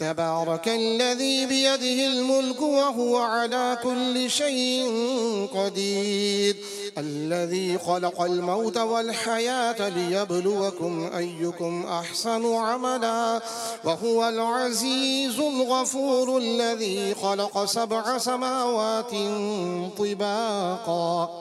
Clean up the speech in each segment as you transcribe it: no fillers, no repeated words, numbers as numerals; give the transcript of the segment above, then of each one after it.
تبارك الذي بيده الملك وهو على كل شيء قدير الذي خلق الموت والحياة ليبلوكم أيكم أحسن عملا وهو العزيز الغفور الذي خلق 7 سماوات طباقا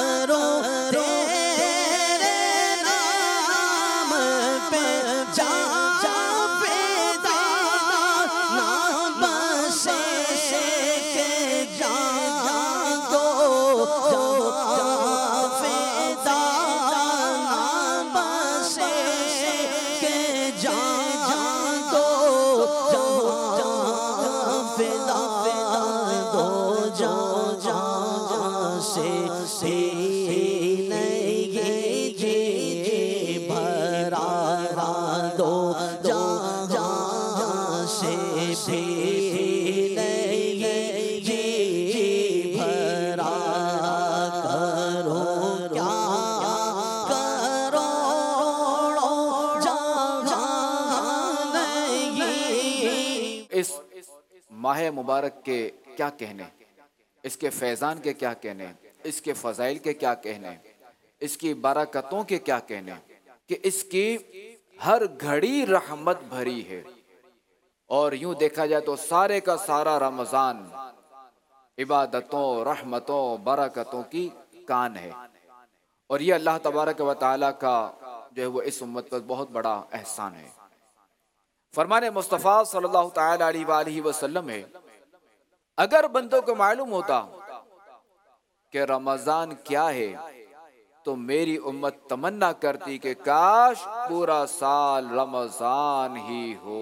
ماہ مبارک کے کیا کہنے، اس کے فیضان کے کیا کہنے، اس کے فضائل کے کیا کہنے، اس کی برکتوں کے کیا کہنے کہ اس کی ہر گھڑی رحمت بھری ہے. اور یوں دیکھا جائے تو سارے کا سارا رمضان عبادتوں، رحمتوں، برکتوں کی کان ہے. اور یہ اللہ تبارک و تعالیٰ کا جو ہے وہ اس امت پر بہت بڑا احسان ہے. فرمان مصطفیٰ صلی اللہ تعالی علیہ وآلہ وسلم ہے اگر بندوں کو معلوم ہوتا کہ رمضان کیا ہے تو میری امت تمنا کرتی کہ کاش پورا سال رمضان ہی ہو.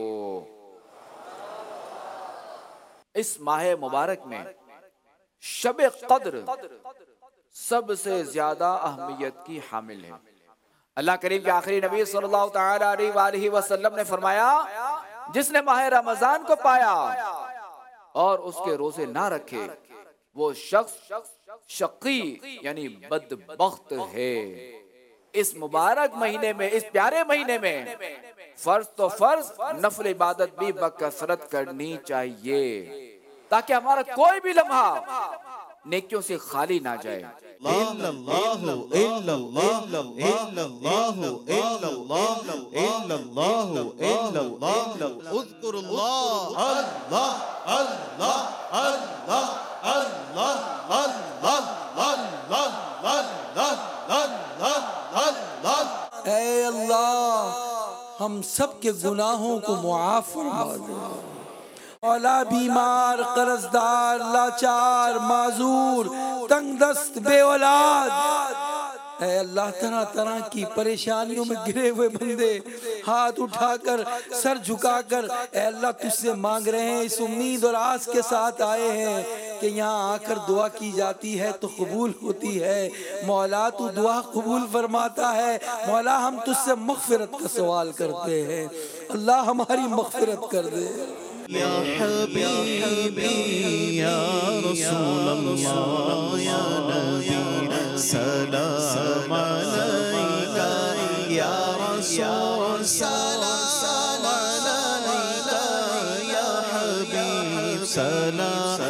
اس ماہ مبارک میں شب قدر سب سے زیادہ اہمیت کی حامل ہے. اللہ کریم کے آخری نبی صلی اللہ تعالی علیہ وآلہ وسلم نے فرمایا جس نے ماہ رمضان کو پایا اور اس کے روزے نہ رکھے وہ شخص شقی یعنی بدبخت ہے. اس مبارک مہینے میں، اس پیارے مہینے میں فرض تو فرض، نفل عبادت بھی بکثرت کرنی چاہیے تاکہ ہمارا کوئی بھی لمحہ نیکیوں سے خالی نہ جائے. الا اللہ الا اللہ الا اللہ الا اللہ الا اللہ الا اللہ اذکر اللہ اللہ اللہ اللہ اللہ اللہ. اے اللہ ہم سب کے گناہوں کو معاف فرما دے. اولا بیمار، قرضدار، لاچار، معذور، تنگ دست، بے اولاد، اے اللہ طرح طرح کی پریشانیوں میں گرے ہوئے بندے ہاتھ اٹھا کر، سر جھکا کر اے اللہ تجھ سے مانگ رہے ہیں. اس امید اور آس کے ساتھ آئے ہیں کہ یہاں آ کر دعا کی جاتی ہے تو قبول ہوتی ہے. مولا تو دعا قبول فرماتا ہے. مولا ہم تجھ سے مغفرت کا سوال کرتے ہیں. اللہ ہماری مغفرت کر دے. یا حبیبی یا رسول اللہ یا نبی سلام علیکہ یا رسول سلام علیکہ یا حبیب سلام